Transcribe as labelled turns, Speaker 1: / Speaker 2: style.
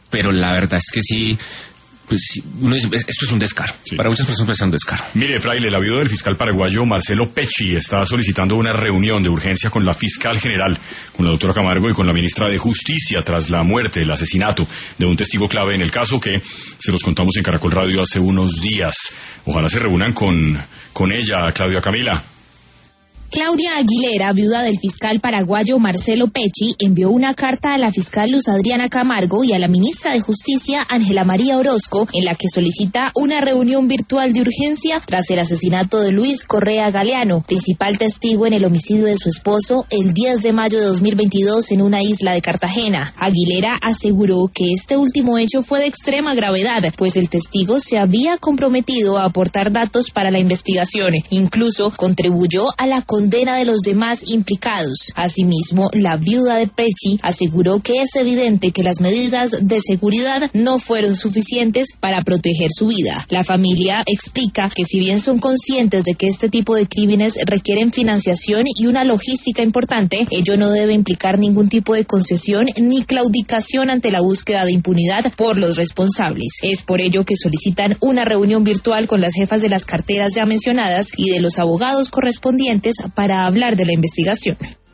Speaker 1: pero la verdad es que sí, pues uno dice, esto es un descaro. Sí. Para muchas personas es un descaro.
Speaker 2: Mire, Fraile, la viuda del fiscal paraguayo Marcelo Pecci está solicitando una reunión de urgencia con la fiscal general, con la doctora Camargo y con la ministra de Justicia tras la muerte, el asesinato de un testigo clave en el caso que se los contamos en Caracol Radio hace unos días. Ojalá se reúnan con ella, Claudia Camila.
Speaker 3: Claudia Aguilera, viuda del fiscal paraguayo Marcelo Pecci, envió una carta a la fiscal Luz Adriana Camargo y a la ministra de Justicia Ángela María Orozco, en la que solicita una reunión virtual de urgencia tras el asesinato de Luis Correa Galeano, principal testigo en el homicidio de su esposo el 10 de mayo de 2022 en una isla de Cartagena. Aguilera aseguró que este último hecho fue de extrema gravedad, pues el testigo se había comprometido a aportar datos para la investigación, incluso contribuyó a la condena de los demás implicados. Asimismo, la viuda de Pecci aseguró que es evidente que las medidas de seguridad no fueron suficientes para proteger su vida. La familia explica que si bien son conscientes de que este tipo de crímenes requieren financiación y una logística importante, ello no debe implicar ningún tipo de concesión ni claudicación ante la búsqueda de impunidad por los responsables. Es por ello que solicitan una reunión virtual con las jefas de las carteras ya mencionadas y de los abogados correspondientes para hablar de la investigación.